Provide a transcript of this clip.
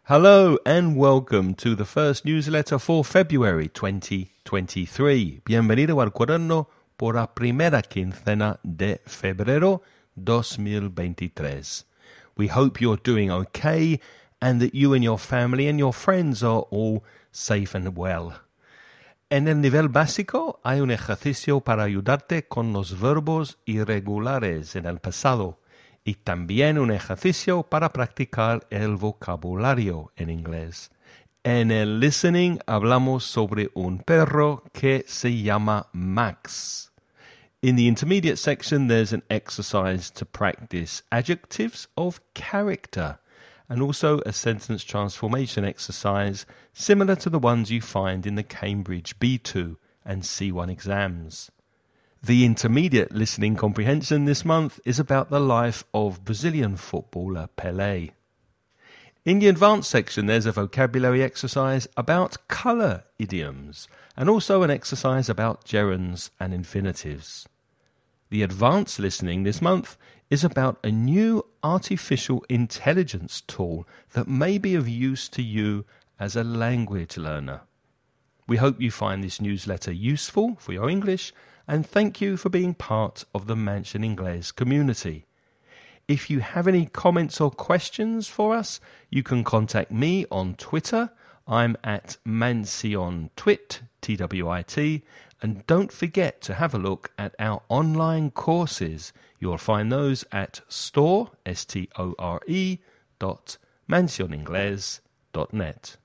Hello and welcome to the first newsletter for February 2023. Bienvenido al cuaderno por la primera quincena de febrero 2023. We hope you're doing okay and that you and your family and your friends are all safe and well. En el nivel básico hay un ejercicio para ayudarte con los verbos irregulares en el pasado. Y también un ejercicio para practicar el vocabulario en inglés. En el listening hablamos sobre un perro que se llama Max. In the intermediate section there's an exercise to practice adjectives of character and also a sentence transformation exercise similar to the ones you find in the Cambridge B2 and C1 exams. The intermediate listening comprehension this month is about the life of Brazilian footballer Pelé. In the advanced section there's a vocabulary exercise about colour idioms and also an exercise about gerunds and infinitives. The advanced listening this month is about a new artificial intelligence tool that may be of use to you as a language learner. We hope you find this newsletter useful for your English and thank you for being part of the Mansion Inglés community. If you have any comments or questions for us, you can contact me on Twitter. I'm at MansionTwit, Twit, and don't forget to have a look at our online courses. You'll find those at store.mansioningles.net.